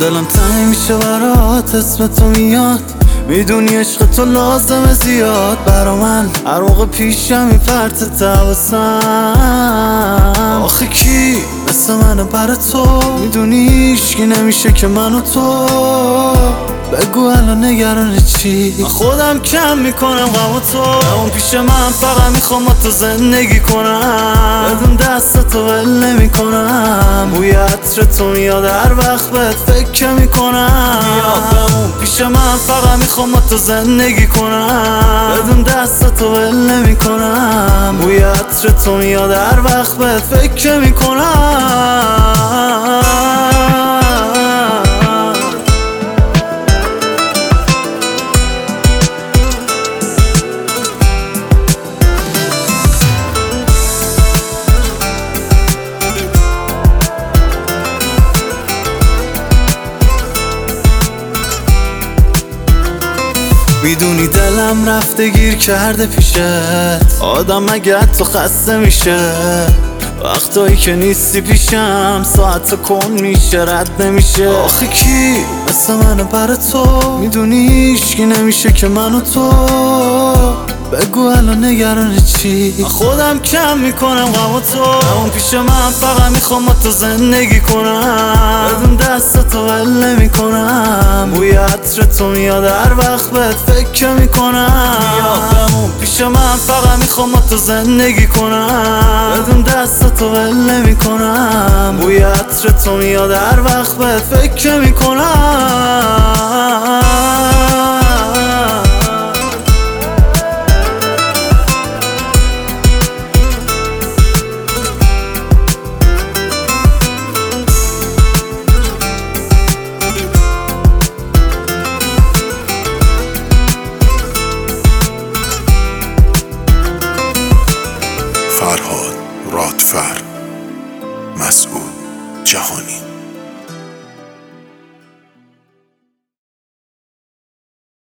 دلم تنگ میشه برات، اسم تو میاد، میدونی عشق تو لازمه زیاد برا من، هر موقع پیشم میپرته تواسم. آخه کی مثل منه برا تو، میدونی هیچکی نمیشه که من و تو. بگو الان نگران چی؟ من خودم کم میکنم غم تو، اون پیش من فقط میخوام با تو زندگی کنم، بدون دستتو ول نمیکنم. بوی عطر تو میاد هر وقت بهت فکر میکنم، بمون پیش من فقط میخوام با تو زندگی کنم، بدون دستتو ول نمیکنم. بوی عطر تو میاد هر وقت بهت فکر میکنم. میدونی دلم رفته گیر کرده پیشت، آدم مگه تو خسته میشه وقتایی که نیستی پیشم، ساعت کن میشه رد نمیشه. آخه کی مثل منه برا تو، میدونی هیچکی نمیشه که من و تو. بگو الان نگران چی؟ من خودم کم میکنم غم تو، اون پیش من فقط میخوام با تو زندگی کنم، بدون دستتو ول نمیکنم. بوی عطر تو میاد هر وقت بهت فکر میکنم، بمون پیش من فقط میخوام با تو زندگی کنم، بدون دستتو ول نمیکنم. بوی عطر تو میاد هر وقت بهت فکر میکنم. فرهاد رادفر، مسعود جهانی.